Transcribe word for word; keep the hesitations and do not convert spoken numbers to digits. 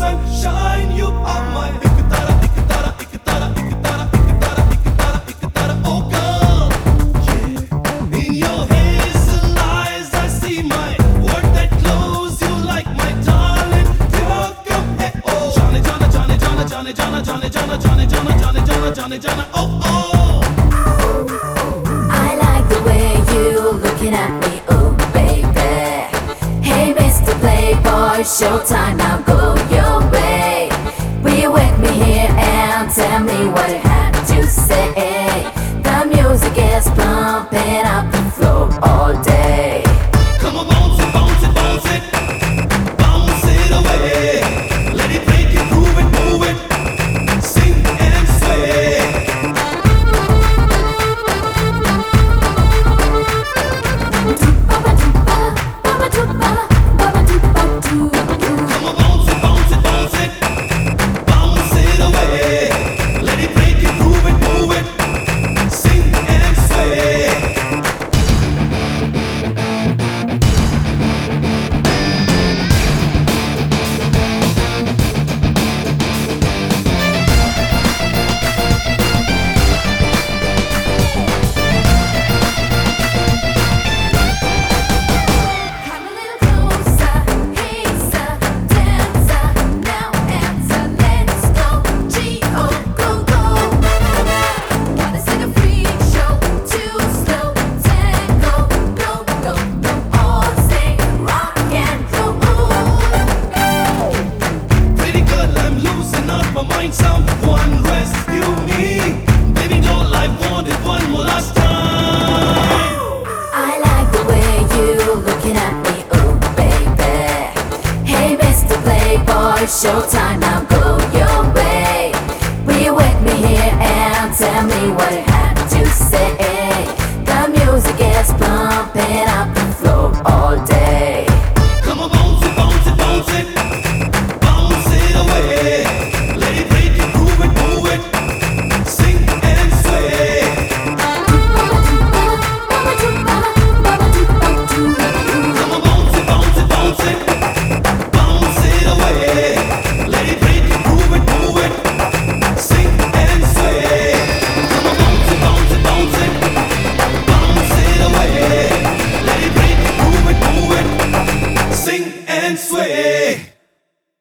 sunshine, you are my ik tara, ik tara, ik tara, ik tara, ik tara, ik tara, ik tara, oh girl. Yeah. In your hazel eyes, I see my work that close. You like my darling, you're come hey oh. Johnny, Johnny, Johnny, Johnny, Johnny, Johnny, Johnny, Johnny, Johnny, Johnny, Johnny, Johnny, Johnny, Johnny, oh oh. I like the way you looking at me, oh baby. Hey Mister Playboy, showtime, now go your way. Will you wake me here and tell me what you have to say? The music is pumping up the floor all day. Come on, bounce it, bounce it, bounce it, bounce it away. Let it break it, groove it, move it, sing and sway. Come on, bounce it, bounce it, bounce it, bounce it away. Let it break it, groove it, move it, sing and sway. Come a little closer, hey sir, dancer, now answer, let's go, G O, go go. Wanna see the freak show, too slow, tango, go go go, all say rock and roll. Pretty good, I'm losing up my mind. Someone rescue me. Baby, all I wanted one more last time. I like the way you looking at me, oh baby. Hey Mister Playboy, showtime, now go your way. Will you wake me here and tell me what